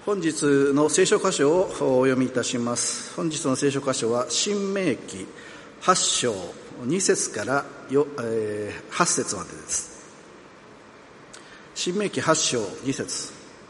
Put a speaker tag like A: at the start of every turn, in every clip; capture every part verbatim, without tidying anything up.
A: 本日の聖書箇所をお読みいたします。本日の聖書箇所は申命記はち章に節からよ、えー、はち節までです。申命記はち章に節。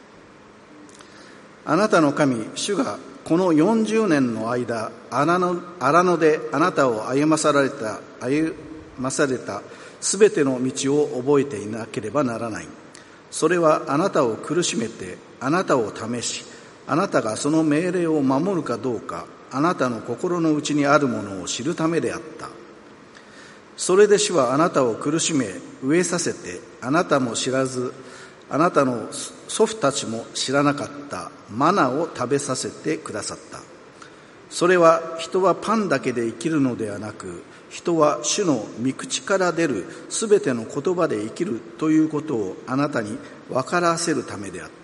A: あなたの神主がこのよんじゅうねんの間、荒野、荒野であなたを歩まされた歩まされたすべての道を覚えていなければならない。それはあなたを苦しめて、あなたを試し、あなたがその命令を守るかどうか、あなたの心の内にあるものを知るためであった。それで主はあなたを苦しめ、飢えさせて、あなたも知らず、あなたの祖父たちも知らなかったマナを食べさせてくださった。それは人はパンだけで生きるのではなく、人は主の御口から出るすべての言葉で生きるということをあなたに分からせるためであった。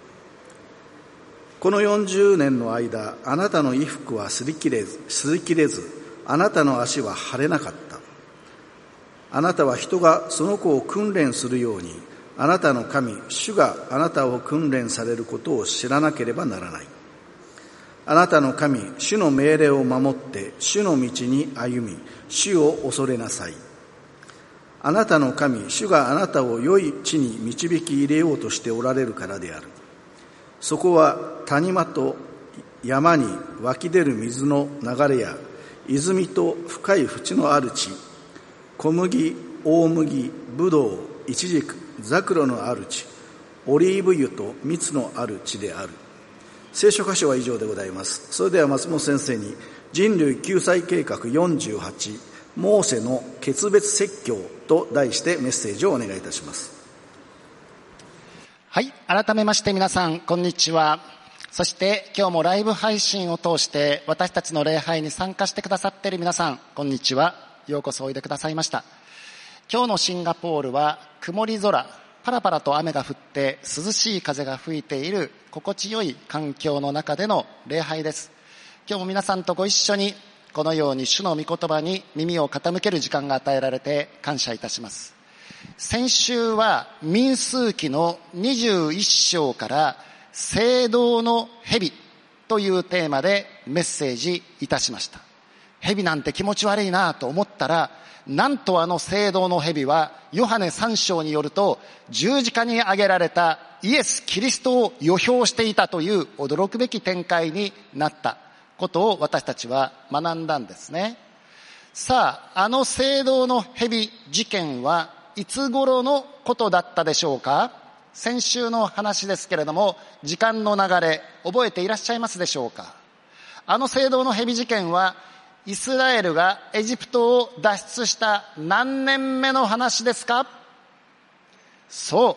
A: このよんじゅうねんの間、あなたの衣服は擦り切れず、擦り切れず、あなたの足は腫れなかった。あなたは人がその子を訓練するように、あなたの神、主があなたを訓練されることを知らなければならない。あなたの神、主の命令を守って、主の道に歩み、主を恐れなさい。あなたの神、主があなたを良い地に導き入れようとしておられるからである。そこは谷間と山に湧き出る水の流れや、泉と深い淵のある地、小麦、大麦、ぶどう、イチジク、ザクロのある地、オリーブ油と蜜のある地である。聖書箇所は以上でございます。それでは松本先生に人類救済計画よんじゅうはち、モーセの決別説教と題してメッセージをお願いいたします。
B: はい、改めまして皆さんこんにちは。そして今日もライブ配信を通して私たちの礼拝に参加してくださっている皆さんこんにちは。ようこそおいでくださいました。今日のシンガポールは曇り空、パラパラと雨が降って涼しい風が吹いている心地よい環境の中での礼拝です。今日も皆さんとご一緒にこのように主の御言葉に耳を傾ける時間が与えられて感謝いたします。先週は民数記のにじゅういっ章から聖堂の蛇というテーマでメッセージいたしました。蛇なんて気持ち悪いなと思ったら、なんとあの聖堂の蛇はヨハネさん章によると十字架に上げられたイエス・キリストを予表していたという驚くべき展開になったことを私たちは学んだんですね。さあ、あの聖堂の蛇事件はいつ頃のことだったでしょうか。先週の話ですけれども、時間の流れ覚えていらっしゃいますでしょうか。あの聖堂の蛇事件はイスラエルがエジプトを脱出した何年目の話ですか。そう、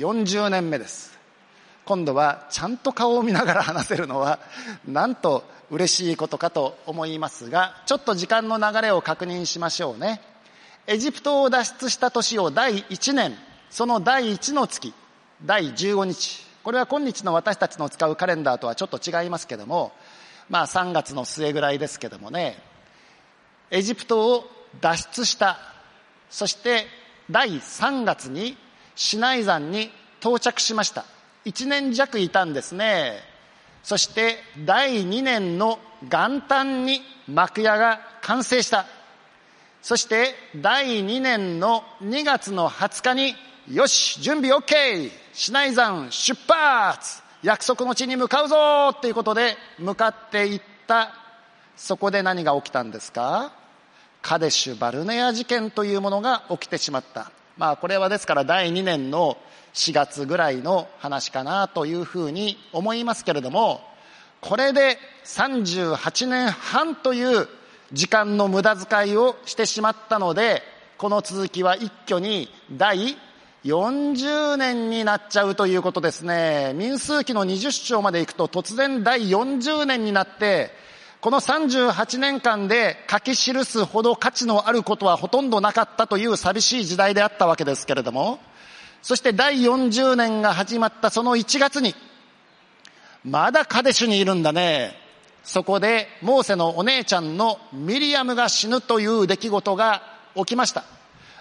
B: よんじゅうねんめです。今度はちゃんと顔を見ながら話せるのはなんと嬉しいことかと思いますが、ちょっと時間の流れを確認しましょうね。エジプトを脱出した年をだいいちねん、そのだいいちの月、だいじゅうごにち、これは今日の私たちの使うカレンダーとはちょっと違いますけども、まあさんがつの末ぐらいですけどもね、エジプトを脱出した。そしてだいさんがつにシナイ山に到着しました。いちねん弱いたんですね。そしてだいにねんの元旦に幕屋が完成した。そしてだいにねんのにがつのはつかに、よし準備 OK、 シナイ山出発、約束の地に向かうぞということで向かっていった。そこで何が起きたんですか。カデシュ・バルネア事件というものが起きてしまった。まあこれはですからだいにねんのしがつぐらいの話かなというふうに思いますけれども、これでさんじゅうはちねんはんという時間の無駄遣いをしてしまったので、この続きは一挙にだいよんじゅうねんになっちゃうということですね。民数記のにじゅっ章まで行くと突然だいよんじゅうねんになって、このさんじゅうはちねんかんで書き記すほど価値のあることはほとんどなかったという寂しい時代であったわけですけれども、そしてだいよんじゅうねんが始まったそのいちがつに、まだカデシュにいるんだね。そこでモーセのお姉ちゃんのミリアムが死ぬという出来事が起きました。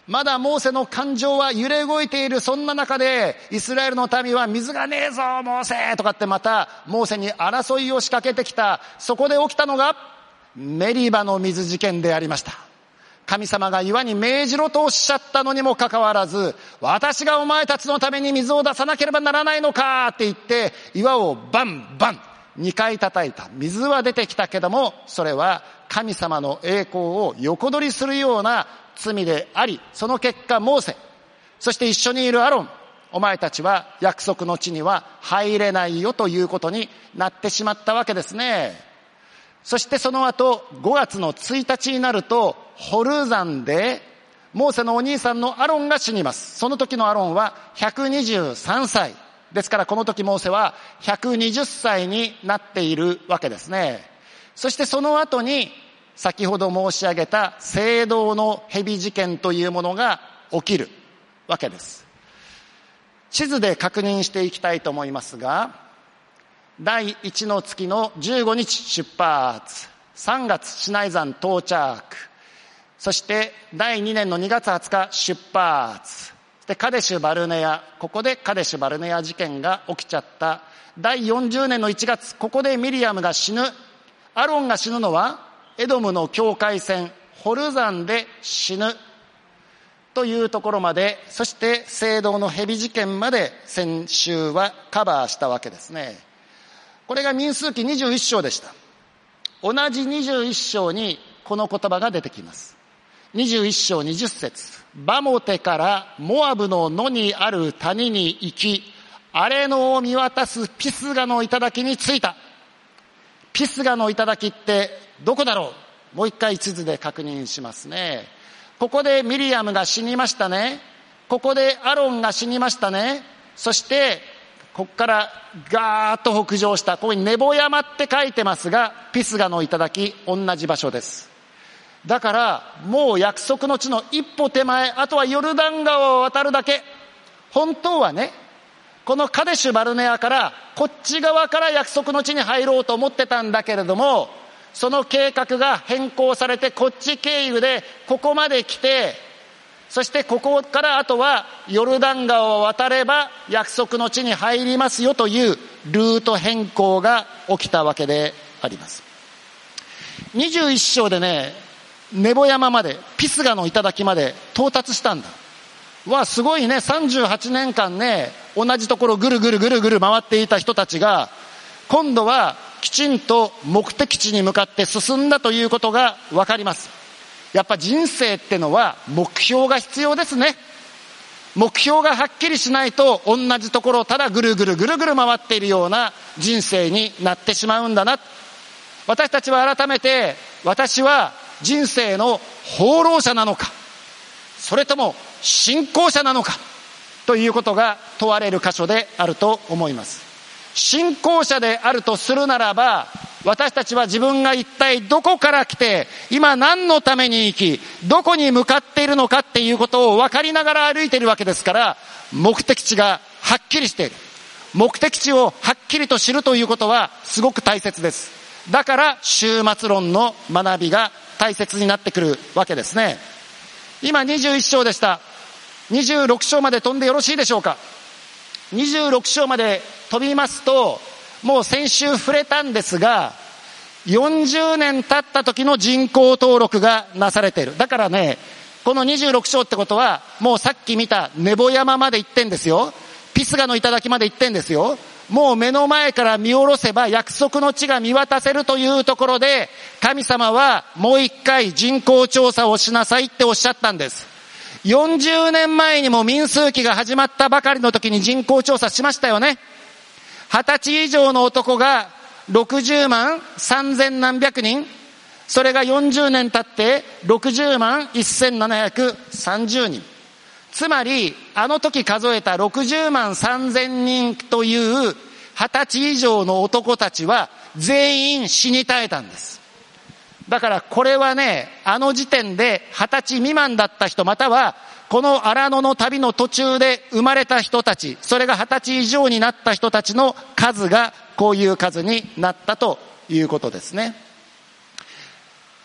B: まだモーセの感情は揺れ動いている。そんな中でイスラエルの民は水がねえぞモーセとかってまたモーセに争いを仕掛けてきた。そこで起きたのがメリバの水事件でありました。神様が岩に命じろとおっしゃったのにもかかわらず、私がお前たちのために水を出さなければならないのかって言って岩をバンバンにかい叩いた。水は出てきたけども、それは神様の栄光を横取りするような罪であり、その結果モーセ、そして一緒にいるアロン、お前たちは約束の地には入れないよということになってしまったわけですね。そしてその後ごがつのついたちになると、ホル山でモーセのお兄さんのアロンが死にます。その時のアロンはひゃくにじゅうさんさいですから、この時モーセはひゃくにじゅっさいになっているわけですね。そしてその後に先ほど申し上げた聖堂の蛇事件というものが起きるわけです。地図で確認していきたいと思いますが、だいいちの月のじゅうごにち出発、さんがつシナイ山到着、そしてだいにねんのにがつはつか出発でカデシュバルネア、ここでカデシュバルネア事件が起きちゃった。だいよんじゅうねんのいちがつ、ここでミリアムが死ぬ。アロンが死ぬのはエドムの境界線ホル山で死ぬというところまで、そして聖堂の蛇事件まで先週はカバーしたわけですね。これが民数記にじゅういっしょうでした。同じにじゅういっしょうにこの言葉が出てきます。にじゅういっしょうにじゅっせつ、バモテからモアブの野にある谷に行き、アレノを見渡すピスガの頂に着いた。ピスガの頂ってどこだろう。もう一回地図で確認しますね。ここでミリアムが死にましたね。ここでアロンが死にましたね。そしてここからガーッと北上した、ここにネボ山って書いてますが、ピスガの頂同じ場所です。だからもう約束の地の一歩手前、あとはヨルダン川を渡るだけ。本当はね、このカデシュバルネアからこっち側から約束の地に入ろうと思ってたんだけれども、その計画が変更されてこっち経由でここまで来て、そしてここからあとはヨルダン川を渡れば約束の地に入りますよというルート変更が起きたわけであります。にじゅういっしょうでね、ネボ山まで、ピスガの頂まで到達したんだ。わあ、すごいね。さんじゅうはちねんかんね、同じところぐるぐるぐるぐる回っていた人たちが、今度はきちんと目的地に向かって進んだということがわかります。やっぱ人生ってのは目標が必要ですね。目標がはっきりしないと同じところをただぐるぐるぐるぐる回っているような人生になってしまうんだな。私たちは改めて、私は人生の放浪者なのか、それとも信仰者なのかということが問われる箇所であると思います。信仰者であるとするならば、私たちは自分が一体どこから来て、今何のために生き、どこに向かっているのかっていうことを分かりながら歩いているわけですから、目的地がはっきりしている。目的地をはっきりと知るということはすごく大切です。だから終末論の学びが大切になってくるわけですね。今にじゅういっしょうでした。にじゅうろくしょうまで飛んでよろしいでしょうか。にじゅうろくしょうまで飛びますと、もう先週触れたんですが、よんじゅうねん経った時の人口登録がなされている。だからね、このにじゅうろくしょうってことは、もうさっき見たネボ山まで行ってんですよ。ピスガの頂まで行ってんですよ。もう目の前から見下ろせば約束の地が見渡せるというところで、神様はもう一回人口調査をしなさいっておっしゃったんです。よんじゅうねんまえにも民数記が始まったばかりの時に人口調査しましたよね。はたち以上の男がろくじゅうまんさんぜんなんびゃくにん、それがよんじゅうねん経ってろくじゅうまんせんななひゃくさんじゅうにん。つまりあの時数えたろくじゅうまんさんぜんにんというはたち以上の男たちは全員死に絶えたんです。だからこれはね、あの時点ではたち未満だった人、またはこの荒野の旅の途中で生まれた人たち、それがはたち以上になった人たちの数がこういう数になったということですね。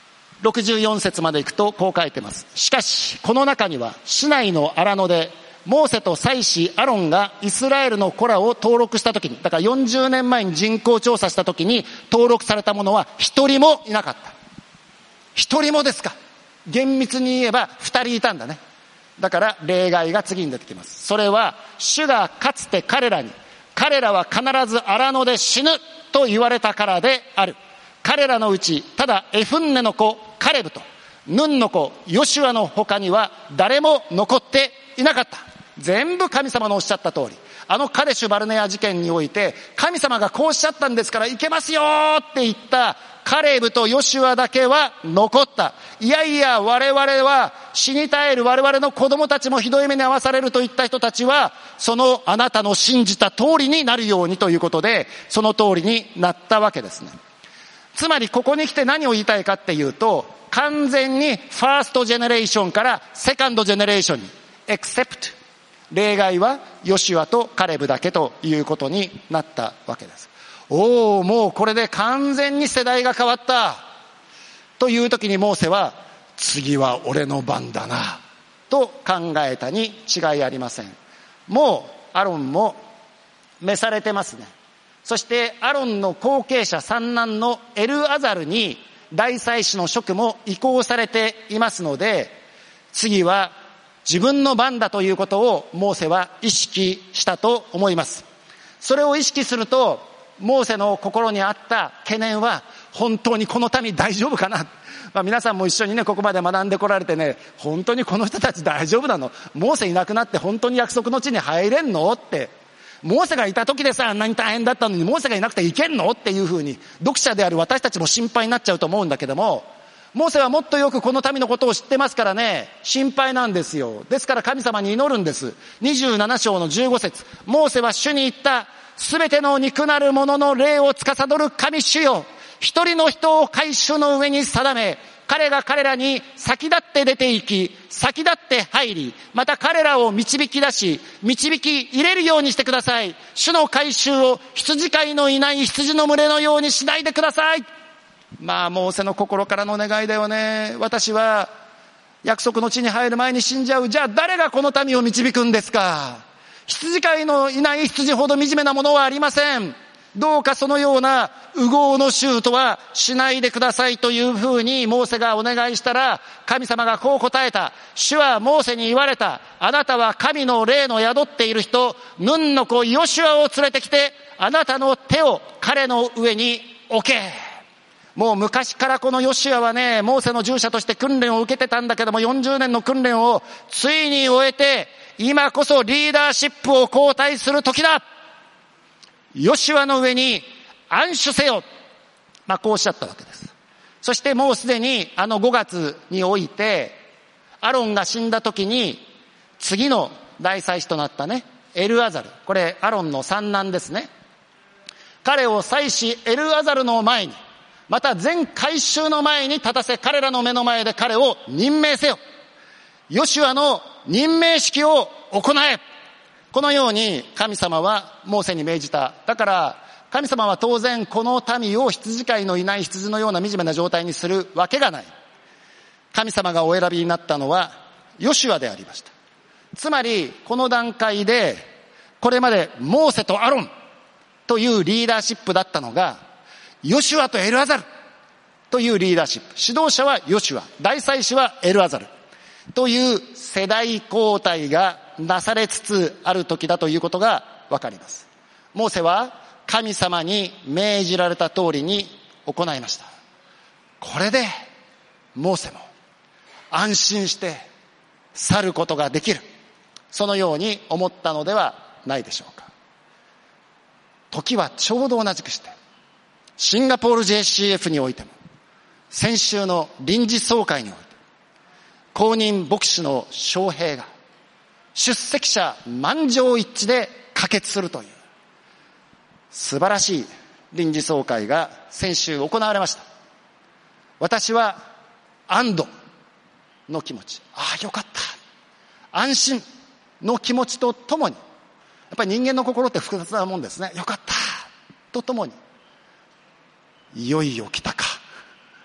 B: ろくじゅうよん節まで行くとこう書いてます。しかしこの中には市内の荒野でモーセと祭司アロンがイスラエルの子らを登録したときに、だからよんじゅうねんまえに人口調査したときに登録された者は一人もいなかった。一人もですか。厳密に言えば二人いたんだね。だから例外が次に出てきます。それは主がかつて彼らに、彼らは必ず荒野で死ぬと言われたからである。彼らのうちただエフンネの子カレブとヌンの子ヨシュアの他には誰も残っていなかった。全部神様のおっしゃった通り、あのカデシュバルネア事件において神様がこうおっしゃったんですから行けますよって言ったカレブとヨシュアだけは残った。いやいや我々は死に絶える、我々の子供たちもひどい目に遭わされるといった人たちはそのあなたの信じた通りになるようにということで、その通りになったわけですね。つまりここに来て何を言いたいかっていうと、完全にファーストジェネレーションからセカンドジェネレーションにエクセプト、例外はヨシュアとカレブだけということになったわけです。おお、もうこれで完全に世代が変わったという時にモーセは次は俺の番だなと考えたに違いありません。もうアロンも召されてますね。そしてアロンの後継者三男のエルアザルに大祭司の職も移行されていますので、次は自分の番だということをモーセは意識したと思います。それを意識するとモーセの心にあった懸念は、本当にこの民大丈夫かな、まあ、皆さんも一緒にねここまで学んでこられてね、本当にこの人たち大丈夫なの、モーセいなくなって本当に約束の地に入れんのって、モーセがいた時でさあんなに大変だったのにモーセがいなくていけんのっていうふうに読者である私たちも心配になっちゃうと思うんだけども、モーセはもっとよくこの民のことを知ってますからね、心配なんですよ。ですから神様に祈るんです。にじゅうなな章のじゅうご節、モーセは主に言った。すべての肉なるものの霊を司る神主よ、一人の人を会衆の上に定め、彼が彼らに先立って出て行き、先立って入り、また彼らを導き出し、導き入れるようにしてください。主の会衆を羊飼いのいない羊の群れのようにしないでください。まあモーセの心からの願いだよね。私は約束の地に入る前に死んじゃう。じゃあ誰がこの民を導くんですか。羊飼いのいない羊ほど惨めなものはありません。どうかそのような烏合の衆とはしないでくださいというふうにモーセがお願いしたら、神様がこう答えた。主はモーセに言われた。あなたは神の霊の宿っている人、ヌンの子ヨシュアを連れてきて、あなたの手を彼の上に置け。もう昔からこのヨシュアはね、モーセの従者として訓練を受けてたんだけども、よんじゅうねんの訓練をついに終えて、今こそリーダーシップを交代する時だ。ヨシュアの上に安守せよ。まあこうおっしゃったわけです。そしてもうすでにあのごがつにおいて、アロンが死んだ時に次の大祭司となったね、エルアザル。これアロンの三男ですね。彼を祭司エルアザルの前に、また全会衆の前に立たせ、彼らの目の前で彼を任命せよ。ヨシュアの任命式を行え。このように神様はモーセに命じた。だから神様は当然この民を羊飼いのいない羊のような惨めな状態にするわけがない。神様がお選びになったのはヨシュアでありました。つまりこの段階でこれまでモーセとアロンというリーダーシップだったのが、ヨシュアとエルアザルというリーダーシップ。指導者はヨシュア、大祭司はエルアザルという世代交代がなされつつある時だということがわかります。モーセは神様に命じられた通りに行いました。これでモーセも安心して去ることができる、そのように思ったのではないでしょうか。時はちょうど同じくして、シンガポール ジェーシーエフ においても、先週の臨時総会において公認牧師の招聘が出席者満場一致で可決するという素晴らしい臨時総会が先週行われました。私は安堵の気持ち、ああよかった、安心の気持ちとともに、やっぱり人間の心って複雑なもんですね。よかったとともに、いよいよ来たか、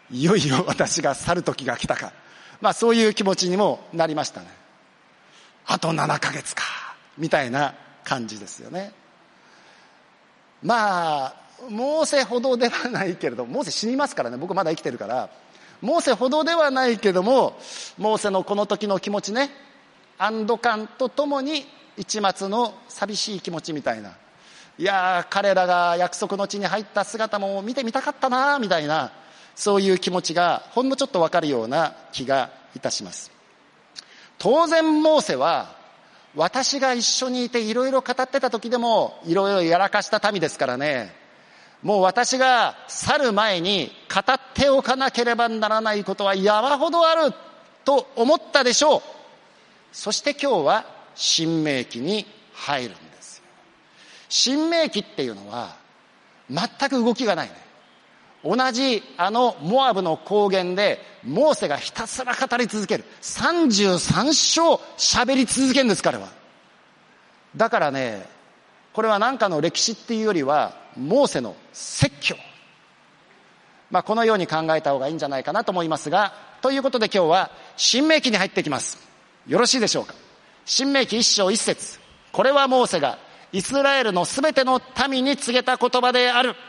B: いよいよ私が去る時が来たか、まあそういう気持ちにもなりましたね。あとななかげつかみたいな感じですよね。まあモーセほどではないけれど、モーセ死にますからね、僕まだ生きてるから。モーセほどではないけども、モーセのこの時の気持ちね、安堵感とともに一抹の寂しい気持ちみたいな、いや彼らが約束の地に入った姿も見てみたかったなみたいな、そういう気持ちがほんのちょっとわかるような気がいたします。当然モーセは私が一緒にいていろいろ語ってた時でもいろいろやらかした民ですからね、もう私が去る前に語っておかなければならないことは山ほどあると思ったでしょう。そして今日は新明記に入るんですよ。新明記っていうのは全く動きがないね。同じあのモアブの高原でモーセがひたすら語り続ける。さんじゅうさん章喋り続けるんです、彼は。だからね、これは何かの歴史っていうよりはモーセの説教、まあ、このように考えた方がいいんじゃないかなと思いますが、ということで今日は新明記に入っていきます。よろしいでしょうか。新明記一章一節、これはモーセがイスラエルのすべての民に告げた言葉である。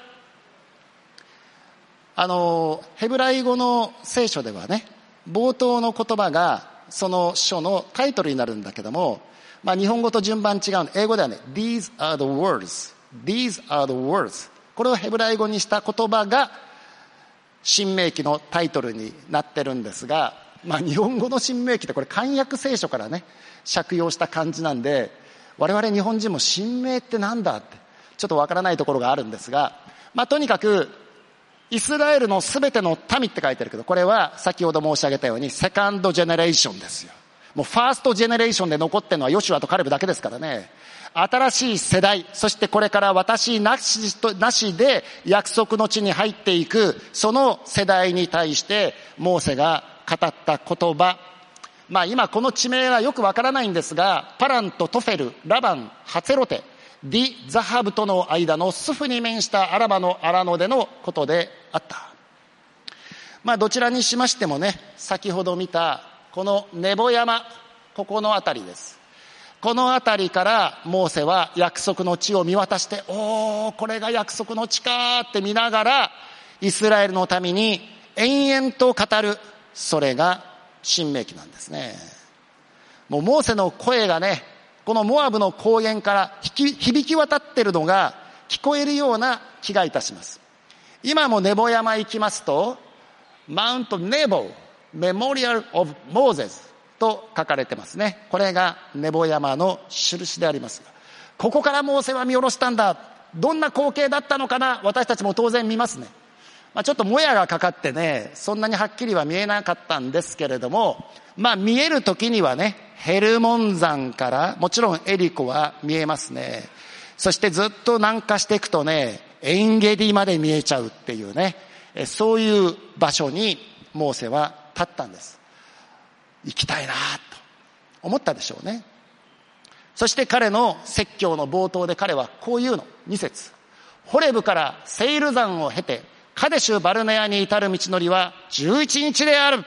B: あのヘブライ語の聖書ではね、冒頭の言葉がその書のタイトルになるんだけども、まあ、日本語と順番違うの。英語ではね These are the words These are the words、 これをヘブライ語にした言葉が新明記のタイトルになってるんですが、まあ、日本語の新明記ってこれ漢訳聖書からね借用した感じなんで、我々日本人も新明ってなんだってちょっとわからないところがあるんですが、まあ、とにかくイスラエルのすべての民って書いてるけど、これは先ほど申し上げたようにセカンドジェネレーションですよ。もうファーストジェネレーションで残ってるのはヨシュアとカレブだけですからね。新しい世代、そしてこれから私なしとなしで約束の地に入っていくその世代に対してモーセが語った言葉、まあ今この地名はよくわからないんですが、パランとトフェル、ラバン、ハツェロテ、ディ・ザハブとの間のスフに面したアラバの荒野でのことであった。まあどちらにしましてもね、先ほど見たこのネボ山、ここのあたりです。このあたりからモーセは約束の地を見渡して、おー、これが約束の地かって見ながらイスラエルのために延々と語る、それが新明記なんですね。もうモーセの声がね、このモアブの高原から響き渡ってるのが聞こえるような気がいたします。今もネボ山行きますと、マウントネボメモリアルオブモーゼスと書かれてますね。これがネボ山の印でありますが、ここからモーセは見下ろしたんだ。どんな光景だったのかな、私たちも当然見ますね。まあ、ちょっともやがかかってね、そんなにはっきりは見えなかったんですけれども、まあ見える時にはね、ヘルモン山からもちろんエリコは見えますね。そしてずっと南下していくとね、エンゲディまで見えちゃうっていうね、そういう場所にモーセは立ったんです。行きたいなと思ったでしょうね。そして彼の説教の冒頭で彼はこういうの、に節、ホレブからセイル山を経てカデシュバルネアに至る道のりはじゅういちにちである。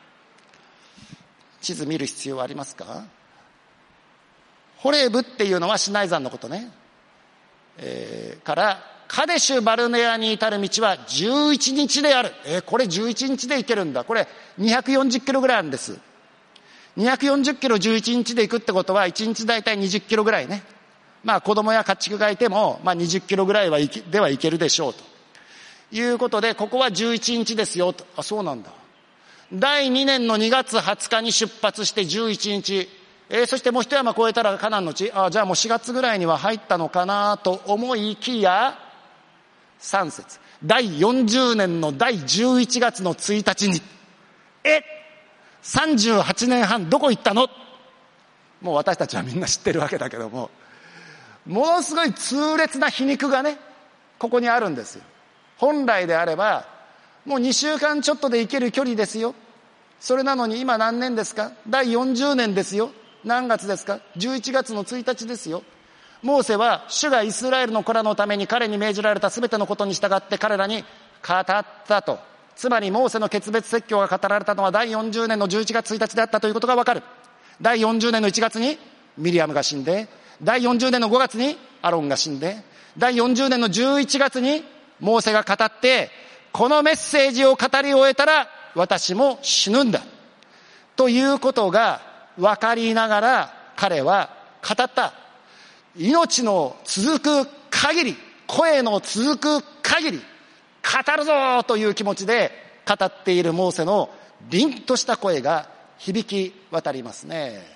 B: 地図見る必要はありますか？ホレブっていうのはシナイ山のことね。えー、からカデシュバルネアに至る道はじゅういちにちである。えー、これじゅういちにちで行けるんだ。これにひゃくよんじゅっキロぐらいあるんです。にひゃくよんじゅっキロじゅういちにちで行くってことはいちにちだいたいにじゅっキロぐらいね。まあ子供や家畜がいても、まあにじゅっキロぐらいは行きでは行けるでしょうということで、ここはじゅういちにちですよと。あ、そうなんだ。だいにねんのにがつはつかに出発してじゅういちにち、えー、そしてもう一山越えたらカナンの地、あ、じゃあもうしがつぐらいには入ったのかなと思いきや、さん節、だいよんじゅうねんのだいじゅういちがつのついたちに、えさんじゅうはちねんはんどこ行ったの？もう私たちはみんな知ってるわけだけども、ものすごい痛烈な皮肉がね、ここにあるんですよ。本来であればもうにしゅうかんちょっとで行ける距離ですよ。それなのに今何年ですか？だいよんじゅうねんですよ。何月ですか？じゅういちがつのついたちですよ。モーセは主がイスラエルの子らのために彼に命じられたすべてのことに従って彼らに語ったとつまりモーセの決別説教が語られたのはだいよんじゅうねんのじゅういちがつついたちであったということがわかる。だいよんじゅうねんのいちがつにミリアムが死んで、だいよんじゅうねんのごがつにアロンが死んで、だいよんじゅうねんのじゅういちがつにモーセが語って、このメッセージを語り終えたら私も死ぬんだということが分かりながら彼は語った。命の続く限り、声の続く限り語るぞという気持ちで語っているモーセの凛とした声が響き渡りますね。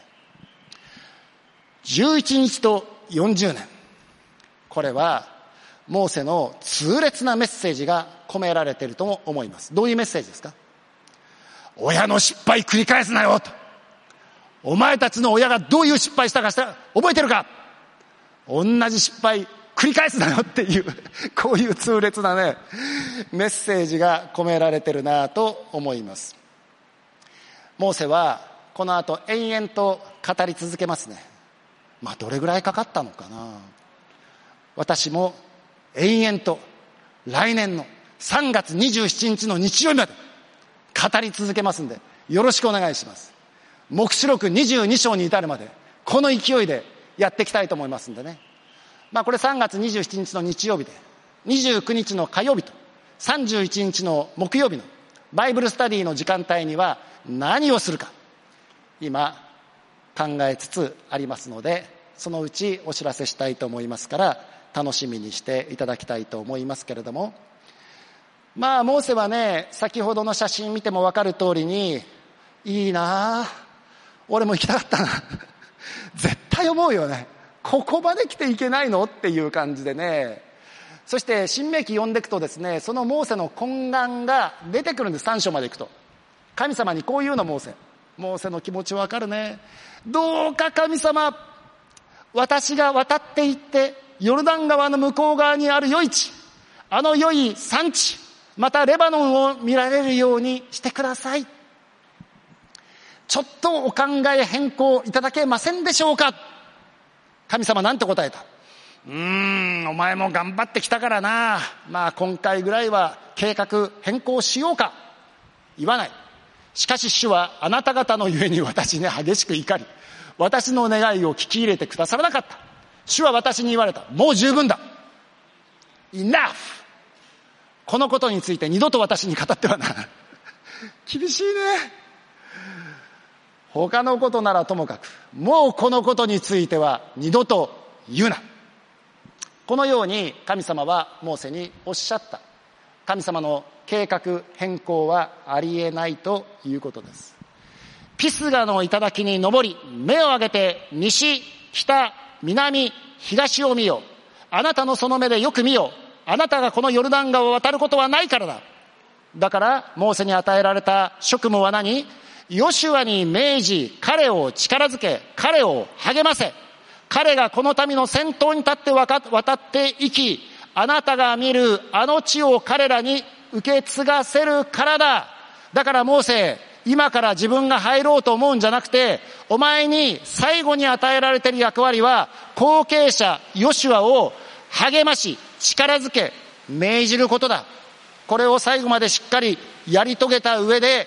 B: じゅういちにちとよんじゅうねん、これはモーセの痛烈なメッセージが込められているとも思います。どういうメッセージですか？親の失敗繰り返すなよと。お前たちの親がどういう失敗したかした覚えてるか？同じ失敗繰り返すなよっていうこういう痛烈なねメッセージが込められてるなと思います。モーセはこの後延々と語り続けますね。まあどれぐらいかかったのかな。私も延々と来年のさんがつにじゅうしちにちの日曜日まで語り続けますんで、よろしくお願いします。黙示録にじゅうにしょうに至るまでこの勢いでやっていきたいと思いますんでね。まあこれさんがつにじゅうしちにちの日曜日で、にじゅうくにちの火曜日とさんじゅういちにちの木曜日のバイブルスタディの時間帯には何をするか今考えつつありますので、そのうちお知らせしたいと思いますから楽しみにしていただきたいと思いますけれども、まあモーセはね、先ほどの写真見ても分かる通りに、いいなあ、俺も行きたかったな絶対思うよね。ここまで来ていけないのっていう感じでね。そして新明記読んでいくとですね、そのモーセの懇願が出てくるんです。さん章までいくと神様にこういうのモーセモーセの気持ち分かるね。どうか神様、私が渡っていってヨルダン川の向こう側にある良い地、あの良い産地、またレバノンを見られるようにしてください。ちょっとお考え変更いただけませんでしょうか。神様なんて答えた？うーん、お前も頑張ってきたからな、まあ今回ぐらいは計画変更しようか。言わない。しかし主はあなた方のゆえに私に激しく怒り、私の願いを聞き入れてくださらなかった。主は私に言われた。もう十分だ。Enough。このことについて二度と私に語ってはならない。厳しいね。他のことならともかく、もうこのことについては二度と言うな。このように神様はモーセにおっしゃった。神様の計画変更はありえないということです。ピスガの頂に登り、目を上げて西、北、南、東を見よ。あなたのその目でよく見よ。あなたがこのヨルダン川を渡ることはないからだ。だからモーセに与えられた職務は何？ヨシュアに命じ、彼を力づけ、彼を励ませ。彼がこの民の先頭に立って渡っていき、あなたが見るあの地を彼らに受け継がせるからだ。だからモーセ、今から自分が入ろうと思うんじゃなくて、お前に最後に与えられている役割は、後継者ヨシュアを励まし、力づけ、命じることだ。これを最後までしっかりやり遂げた上で、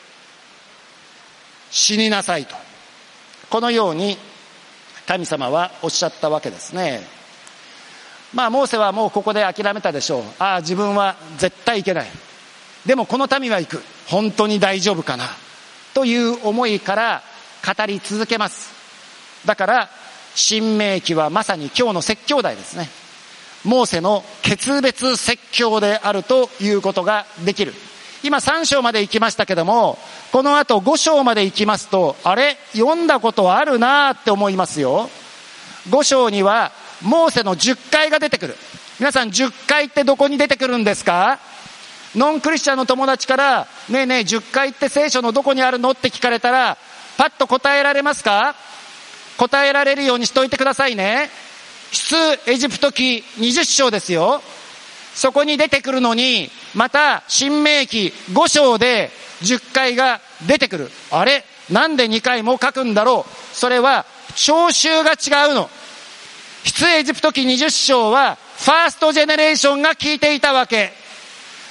B: 死になさいと。このように神様はおっしゃったわけですね。まあモーセはもうここで諦めたでしょう。ああ、自分は絶対いけない。でもこの民は行く。本当に大丈夫かなという思いから語り続けます。だから新明記はまさに今日の説教題ですね。モーセの決別説教であるということができる。今さん章まで行きましたけども、この後ご章まで行きますと、あれ読んだことあるなって思いますよ。ご章にはモーセのじゅっかいが出てくる。皆さんじゅっかいってどこに出てくるんですか？ノンクリスチャンの友達からねえねえじゅっかいって聖書のどこにあるのって聞かれたらパッと答えられますか？答えられるようにしといてくださいね。出エジプト記にじゅっ章ですよ。そこに出てくるのに、また新明記ご章でじゅっかいが出てくる。あれなんでにかいも書くんだろう。それは聴衆が違うの。出エジプト記にじゅっ章はファーストジェネレーションが聞いていたわけ。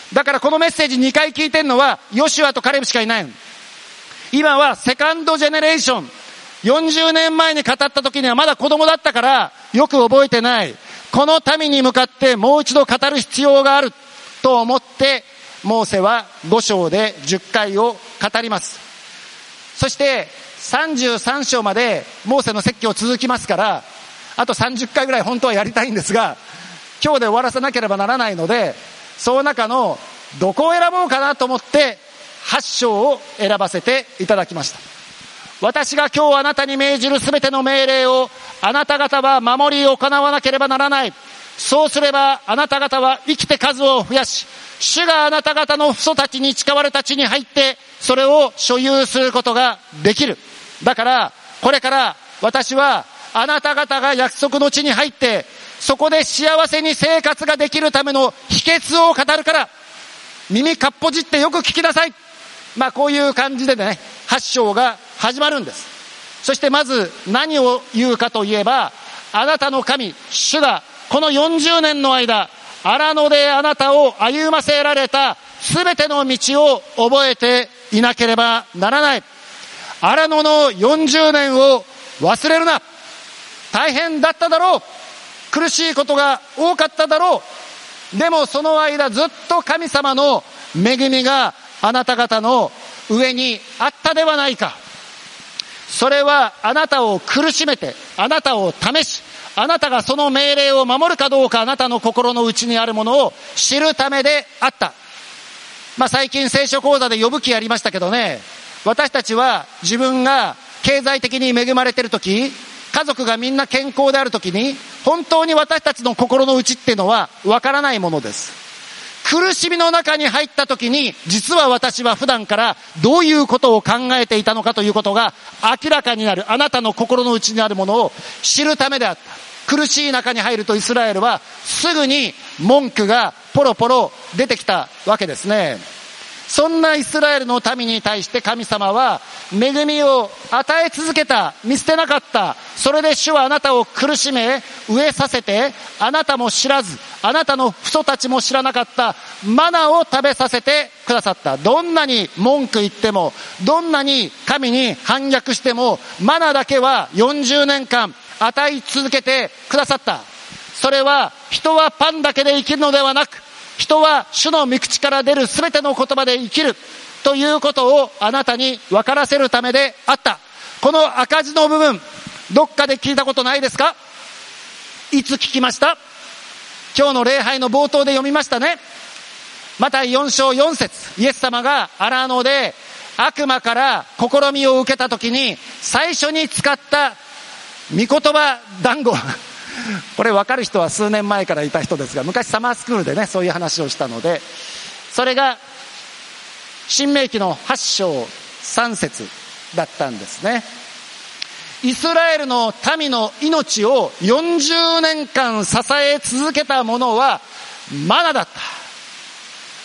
B: だからこのメッセージにかい聞いてるのはヨシュアとカレブしかいないの。今はセカンドジェネレーション、よんじゅうねんまえに語った時にはまだ子供だったからよく覚えてない。この民に向かってもう一度語る必要があると思ってモーセはご章でじゅっかいを語ります。そしてさんじゅうさん章までモーセの説教続きますから、あとさんじゅっかいぐらい本当はやりたいんですが、今日で終わらせなければならないので、その中のどこを選ぼうかなと思ってはち章を選ばせていただきました。私が今日あなたに命じるすべての命令をあなた方は守り行わなければならない。そうすればあなた方は生きて数を増やし、主があなた方の父祖たちに誓われた地に入ってそれを所有することができる。だからこれから私はあなた方が約束の地に入ってそこで幸せに生活ができるための秘訣を語るから耳かっぽじってよく聞きなさい。まあこういう感じでね、はち章が始まるんです。そしてまず何を言うかといえば、あなたの神主がこのよんじゅうねんの間荒野であなたを歩ませられたすべての道を覚えていなければならない。荒野のよんじゅうねんを忘れるな。大変だっただろう。苦しいことが多かっただろう。でもその間ずっと神様の恵みがあなた方の上にあったではないか。それはあなたを苦しめて、あなたを試し、あなたがその命令を守るかどうか、あなたの心の内にあるものを知るためであった。まあ最近聖書講座で呼ぶ気やりましたけどね、私たちは自分が経済的に恵まれているとき、家族がみんな健康であるときに、本当に私たちの心の内っていうのはわからないものです。苦しみの中に入ったときに、実は私は普段からどういうことを考えていたのかということが明らかになる。あなたの心の内にあるものを知るためであった。苦しい中に入るとイスラエルはすぐに文句がポロポロ出てきたわけですね。そんなイスラエルの民に対して神様は恵みを与え続けた。見捨てなかった。それで主はあなたを苦しめ飢えさせて、あなたも知らずあなたの父祖たちも知らなかったマナを食べさせてくださった。どんなに文句言っても、どんなに神に反逆しても、マナだけはよんじゅうねんかん与え続けてくださった。それは人はパンだけで生きるのではなく、人は主の御口から出るすべての言葉で生きるということをあなたに分からせるためであった。この赤字の部分、どっかで聞いたことないですか？いつ聞きました？今日の礼拝の冒頭で読みましたね。マタイよん章よん節、イエス様が荒野で悪魔から試みを受けたときに最初に使った御言葉団子これ分かる人は数年前からいた人ですが、昔サマースクールでねそういう話をしたので、それが新明記のはち章さん節だったんですね。イスラエルの民の命をよんじゅうねんかん支え続けたものはマナだった。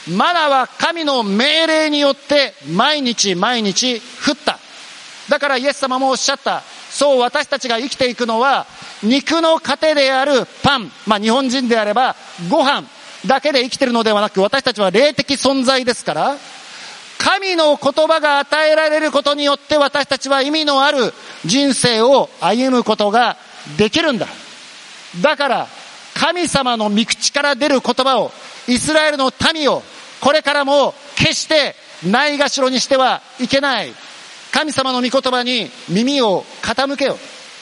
B: マナは神の命令によって毎日毎日降った。だからイエス様もおっしゃった。そう、私たちが生きていくのは肉の糧であるパン、まあ日本人であればご飯だけで生きているのではなく、私たちは霊的存在ですから、神の言葉が与えられることによって私たちは意味のある人生を歩むことができるんだ。だから神様の御口から出る言葉を、イスラエルの民をこれからも決してないがしろにしてはいけない。神様の御言葉に耳を傾けよう。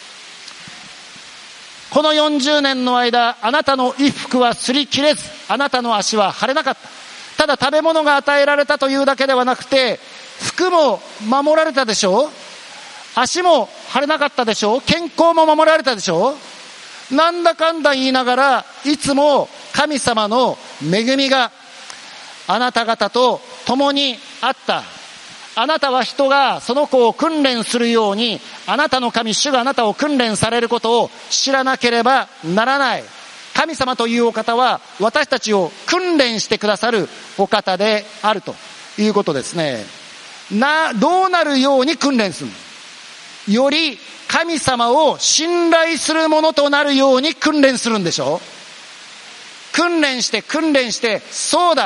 B: このよんじゅうねんの間、あなたの衣服は擦り切れず、あなたの足は腫れなかった。ただ食べ物が与えられたというだけではなくて、服も守られたでしょう。足も腫れなかったでしょう。健康も守られたでしょう。なんだかんだ言いながら、いつも神様の恵みがあなた方と共にあった。あなたは人がその子を訓練するように、あなたの神主があなたを訓練されることを知らなければならない。神様というお方は私たちを訓練してくださるお方であるということですね。な、どうなるように訓練するの？より神様を信頼するものとなるように訓練するんでしょ？訓練して訓練して、そうだ、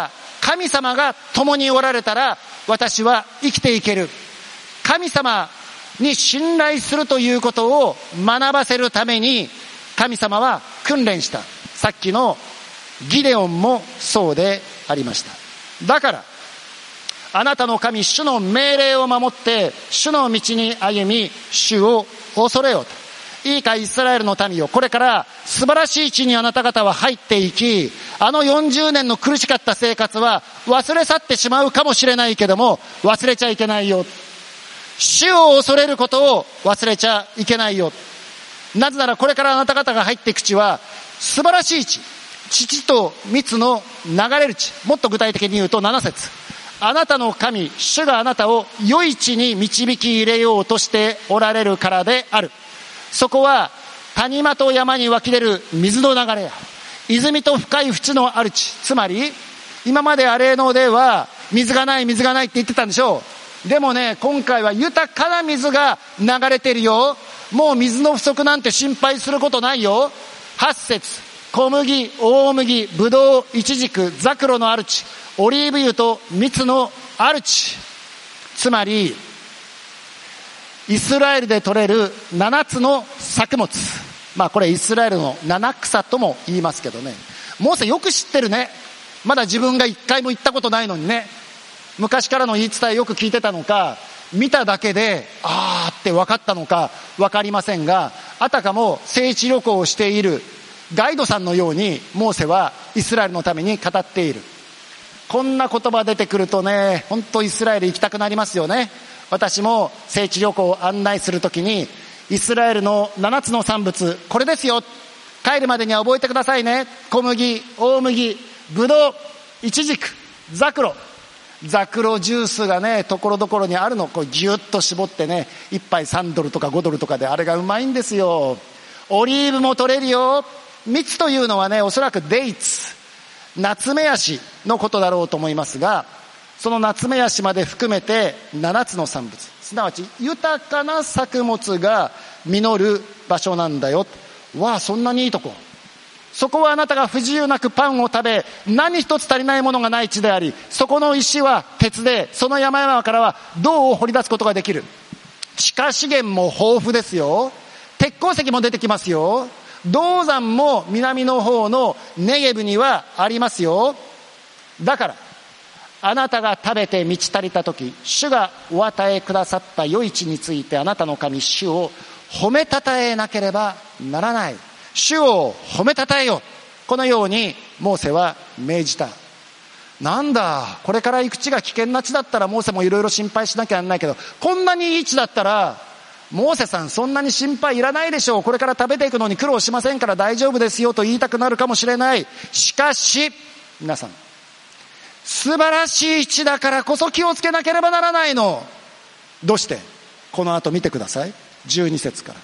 B: 神様が共におられたら私は生きていける。神様に信頼するということを学ばせるために神様は訓練した。さっきのギデオンもそうでありました。だからあなたの神主の命令を守って主の道に歩み主を恐れようと。いいかイスラエルの民よ、これから素晴らしい地にあなた方は入っていき、あのよんじゅうねんの苦しかった生活は忘れ去ってしまうかもしれないけども忘れちゃいけないよ。主を恐れることを忘れちゃいけないよ。なぜならこれからあなた方が入っていく地は素晴らしい地、乳と蜜の流れる地。もっと具体的に言うとなな節、あなたの神主があなたを良い地に導き入れようとしておられるからである。そこは谷間と山に湧き出る水の流れや泉と深い淵のある地。つまり今までアレーノでは水がない水がないって言ってたんでしょう。でもね、今回は豊かな水が流れてるよ。もう水の不足なんて心配することないよ。はち節、小麦、大麦、ブドウ、イチジク、ザクロのある地、オリーブ油と蜜のある地。つまりイスラエルで採れるななつの作物。まあこれイスラエルの七草とも言いますけどね。モーセよく知ってるね。まだ自分が一回も行ったことないのにね。昔からの言い伝えよく聞いてたのか、見ただけであーって分かったのか分かりませんが、あたかも聖地旅行をしているガイドさんのようにモーセはイスラエルのために語っている。こんな言葉出てくるとね、本当イスラエル行きたくなりますよね。私も聖地旅行を案内するときにイスラエルのななつの産物これですよ、帰るまでには覚えてくださいね。小麦、大麦、ブドウ、イチジク、ザクロ。ザクロジュースがねところどころにあるの。こうギュッと絞ってね、一杯さんドルとかごドルとかであれがうまいんですよ。オリーブも取れるよ。蜜というのはね、おそらくデイツ、ナツメヤシのことだろうと思いますが、そのナツメヤシまで含めてななつの産物、すなわち豊かな作物が実る場所なんだよ。わあ、そんなにいいとこ。そこはあなたが不自由なくパンを食べ何一つ足りないものがない地であり、そこの石は鉄で、その山々からは銅を掘り出すことができる。地下資源も豊富ですよ。鉄鉱石も出てきますよ。銅山も南の方のネゲブにはありますよ。だからあなたが食べて満ち足りたとき、主がお与えくださった良い地についてあなたの神主を褒めたたえなければならない。主を褒めたたえよ。このようにモーセは命じた。なんだ、これから行く地が危険な地だったらモーセもいろいろ心配しなきゃならないけど、こんなにいい地だったらモーセさんそんなに心配いらないでしょう。これから食べていくのに苦労しませんから大丈夫ですよと言いたくなるかもしれない。しかし皆さん、素晴らしい地だからこそ気をつけなければならないの。どうして？この後見てください。じゅうに節から、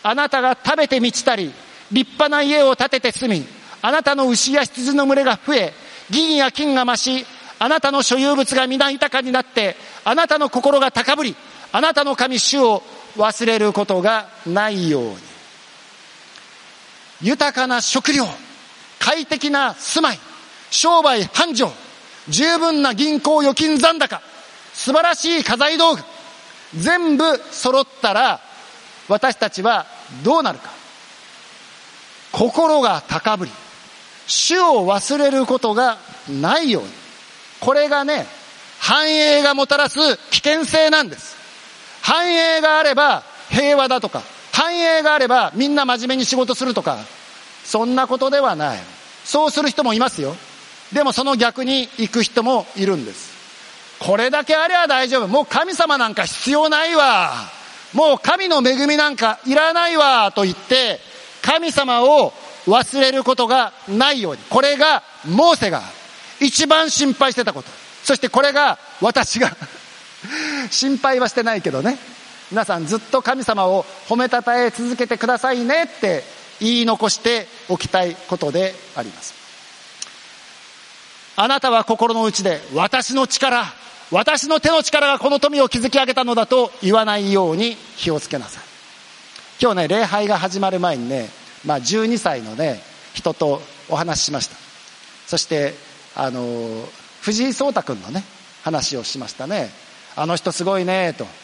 B: あなたが食べて満ちたり立派な家を建てて住み、あなたの牛や羊の群れが増え、銀や金が増し、あなたの所有物が皆豊かになって、あなたの心が高ぶり、あなたの神主を忘れることがないように。豊かな食料、快適な住まい、商売繁盛、十分な銀行預金残高、素晴らしい家財道具、全部揃ったら私たちはどうなるか。心が高ぶり、主を忘れることがないように。これがね、繁栄がもたらす危険性なんです。繁栄があれば平和だとか、繁栄があればみんな真面目に仕事するとか、そんなことではない。そうする人もいますよ。でもその逆に行く人もいるんです。これだけあれば大丈夫、もう神様なんか必要ないわ、もう神の恵みなんかいらないわと言って神様を忘れることがないように。これがモーセが一番心配してたこと。そしてこれが私が心配はしてないけどね、皆さんずっと神様を褒めたたえ続けてくださいねって言い残しておきたいことであります。あなたは心の内で私の力、私の手の力がこの富を築き上げたのだと言わないように気をつけなさい。今日ね、礼拝が始まる前にね、まあ、じゅうにさいのね人とお話ししました。そしてあの藤井聡太君のね話をしましたね。あの人すごいねと。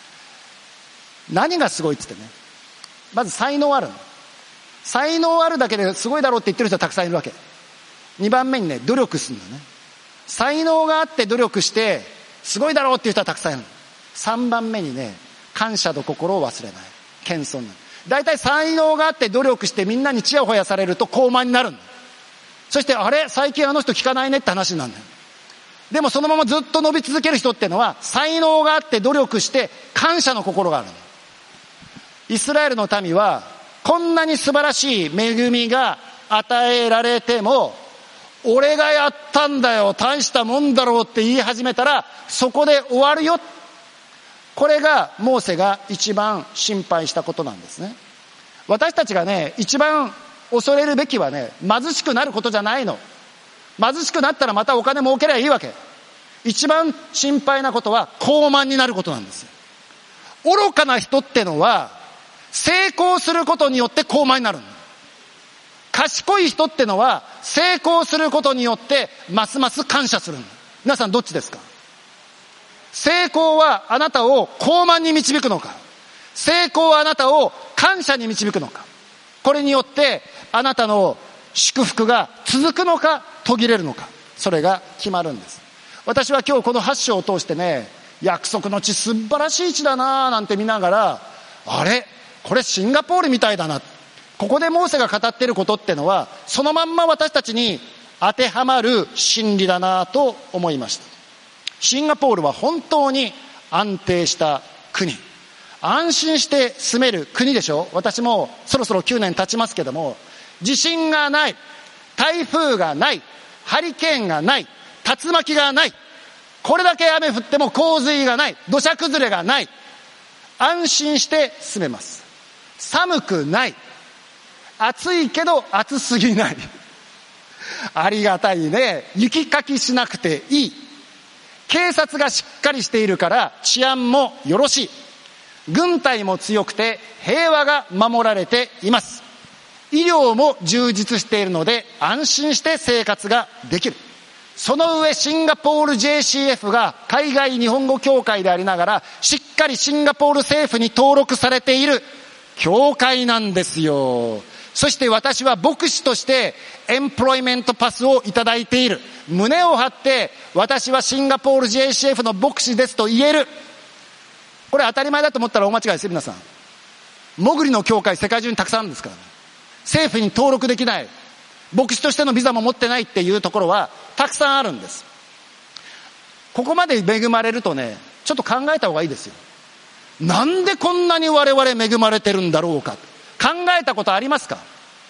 B: 何がすごいっつってね、まず才能あるの。才能あるだけですごいだろうって言ってる人はたくさんいるわけ。にばんめにね、努力するんだね。才能があって努力してすごいだろうっていう人はたくさんいる。さんばんめにね、感謝の心を忘れない、謙遜なの。だいたい才能があって努力してみんなにちやほやされると高慢になるんだ。そしてあれ最近あの人聞かないねって話になるんだよ。でもそのままずっと伸び続ける人っていうのは才能があって努力して感謝の心があるんだ。イスラエルの民はこんなに素晴らしい恵みが与えられても、俺がやったんだよ、大したもんだろうって言い始めたらそこで終わるよ。これがモーセが一番心配したことなんですね。私たちがね一番恐れるべきはね、貧しくなることじゃないの。貧しくなったらまたお金儲けりゃいいわけ。一番心配なことは高慢になることなんですよ。愚かな人ってのは成功することによって高慢になるの。賢い人ってのは成功することによってますます感謝するの。皆さんどっちですか？成功はあなたを高慢に導くのか、成功はあなたを感謝に導くのか。これによってあなたの祝福が続くのか途切れるのか、それが決まるんです。私は今日このはち章を通してね、約束の地素晴らしい地だななんて見ながら、あれこれシンガポールみたいだな、ここでモーセが語っていることってのはそのまんま私たちに当てはまる真理だなと思いました。シンガポールは本当に安定した国、安心して住める国でしょ。私もそろそろきゅうねん経ちますけども、地震がない、台風がない、ハリケーンがない、竜巻がない、これだけ雨降っても洪水がない、土砂崩れがない、安心して住めます。寒くない、暑いけど暑すぎないありがたいね。雪かきしなくていい、警察がしっかりしているから治安もよろしい、軍隊も強くて平和が守られています。医療も充実しているので安心して生活ができる。その上シンガポール ジェーシーエフ が海外日本語協会でありながらしっかりシンガポール政府に登録されている協会なんですよ。そして私は牧師としてエンプロイメントパスをいただいている。胸を張って私はシンガポール ジェーシーエフ の牧師ですと言える。これ当たり前だと思ったら大間違いですよ皆さん。潜りの教会世界中にたくさんあるんですから、ね、政府に登録できない、牧師としてのビザも持ってないっていうところはたくさんあるんです。ここまで恵まれるとね、ちょっと考えた方がいいですよ。なんでこんなに我々恵まれてるんだろうか、考えたことありますか？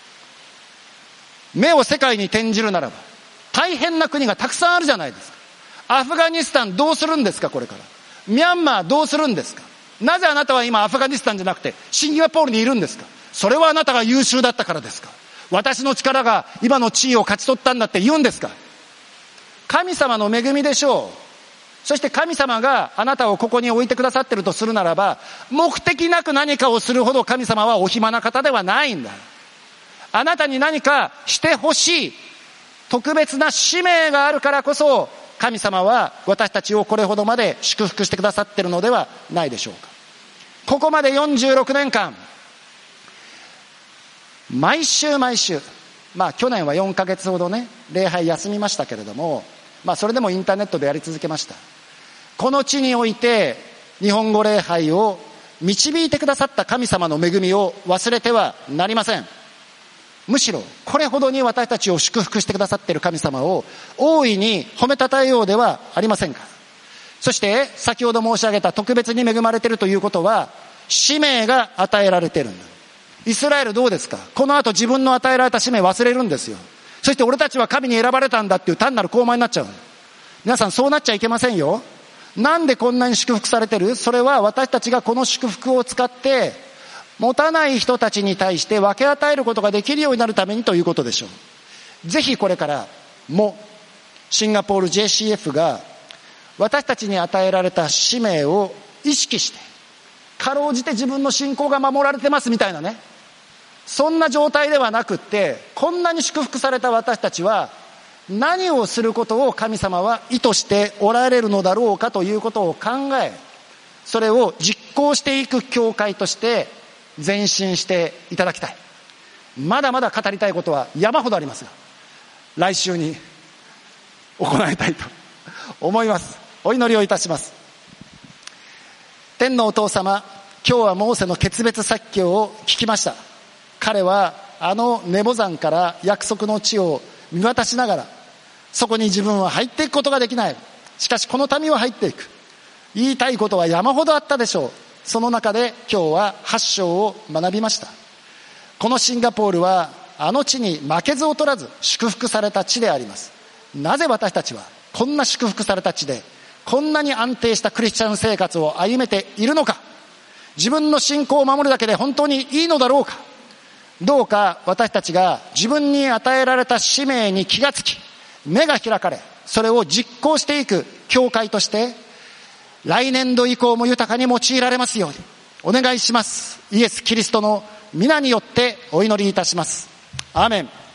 B: 目を世界に転じるならば大変な国がたくさんあるじゃないですか。アフガニスタンどうするんですか、これからミャンマーどうするんですか。なぜあなたは今アフガニスタンじゃなくてシンガポールにいるんですか。それはあなたが優秀だったからですか。私の力が今の地位を勝ち取ったんだって言うんですか。神様の恵みでしょう。そして神様があなたをここに置いてくださってるとするならば、目的なく何かをするほど神様はお暇な方ではないんだ。あなたに何かしてほしい特別な使命があるからこそ神様は私たちをこれほどまで祝福してくださっているのではないでしょうか。ここまでよんじゅうろくねんかん毎週毎週、まあ去年はよんかげつほどね礼拝休みましたけれども、まあそれでもインターネットでやり続けました。この地において日本語礼拝を導いてくださった神様の恵みを忘れてはなりません。むしろこれほどに私たちを祝福してくださっている神様を大いに褒めたたえようではありませんか。そして先ほど申し上げた特別に恵まれているということは使命が与えられているんだ。イスラエルどうですか。この後自分の与えられた使命忘れるんですよ。そして俺たちは神に選ばれたんだっていう単なる高慢になっちゃう。皆さんそうなっちゃいけませんよ。なんでこんなに祝福されてる？それは私たちがこの祝福を使って持たない人たちに対して分け与えることができるようになるためにということでしょう。ぜひこれからもシンガポール ジェーシーエフ が私たちに与えられた使命を意識して、かろうじて自分の信仰が守られてますみたいなね、そんな状態ではなくって、こんなに祝福された私たちは何をすることを神様は意図しておられるのだろうかということを考え、それを実行していく教会として前進していただきたい。まだまだ語りたいことは山ほどありますが、来週に行いたいと思います。お祈りをいたします。天のお父様、今日はモーセの決別説教を聞きました。彼はあのネボ山から約束の地を見渡しながら、そこに自分は入っていくことができない。しかしこの民は入っていく。言いたいことは山ほどあったでしょう。その中で今日ははち章を学びました。このシンガポールはあの地に負けず劣らず祝福された地であります。なぜ私たちはこんな祝福された地でこんなに安定したクリスチャン生活を歩めているのか。自分の信仰を守るだけで本当にいいのだろうか。どうか私たちが自分に与えられた使命に気がつき、目が開かれ、それを実行していく教会として来年度以降も豊かに用いられますようにお願いします。イエス・キリストの皆によってお祈りいたします。アーメン。